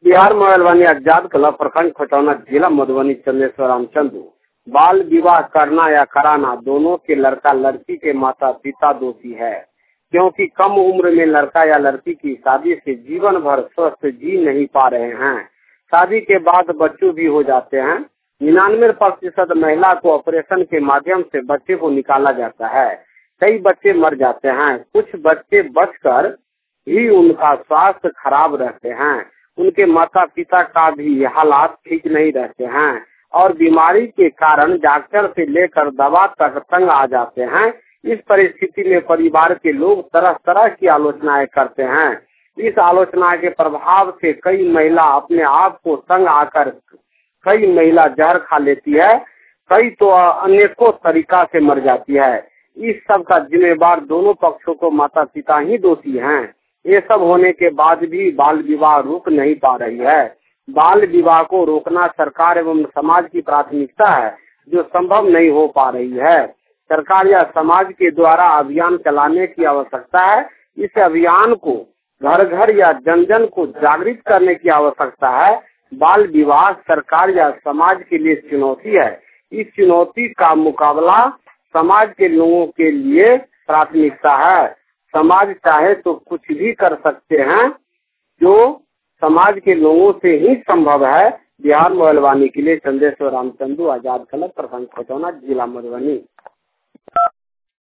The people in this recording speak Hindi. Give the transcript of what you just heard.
बिहार मोबाइलवानी आजाद क्लब प्रखंड खटौना जिला मधुबनी चंदेश्वर रामचंद्र। बाल विवाह करना या कराना दोनों के लड़का लड़की के माता पिता दोषी है, क्योंकि कम उम्र में लड़का या लड़की की शादी से जीवन भर स्वस्थ जी नहीं पा रहे हैं। शादी के बाद बच्चों भी हो जाते हैं। 99% महिला को ऑपरेशन के माध्यम से बच्चे को निकाला जाता है। कई बच्चे मर जाते हैं, कुछ बच्चे बचकर ही उनका स्वास्थ्य खराब रहते हैं। उनके माता पिता का भी हालात ठीक नहीं रहते हैं और बीमारी के कारण डॉक्टर से लेकर दवा तक तंग आ जाते हैं। इस परिस्थिति में परिवार के लोग तरह तरह की आलोचनाएं करते हैं। इस आलोचना के प्रभाव से कई महिला अपने आप को तंग आकर कई महिला जहर खा लेती है, कई तो अनेकों तरीका से मर जाती है। इस सब का जिम्मेवार दोनों पक्षों को माता पिता ही दोषी हैं। ये सब होने के बाद भी बाल विवाह रुक नहीं पा रही है। बाल विवाह को रोकना सरकार एवं समाज की प्राथमिकता है, जो संभव नहीं हो पा रही है। सरकार या समाज के द्वारा अभियान चलाने की आवश्यकता है। इस अभियान को घर घर या जन जन को जागृत करने की आवश्यकता है। बाल विवाह सरकार या समाज के लिए चुनौती है। इस चुनौती का मुकाबला समाज के लोगों के लिए प्राथमिकता है। समाज चाहे तो कुछ भी कर सकते हैं, जो समाज के लोगों से ही संभव है। बिहार मोबाइलवानी के लिए चंदेश्वर रामचंद्र, आजाद क्लब प्रखंड खटौना जिला मधुबनी।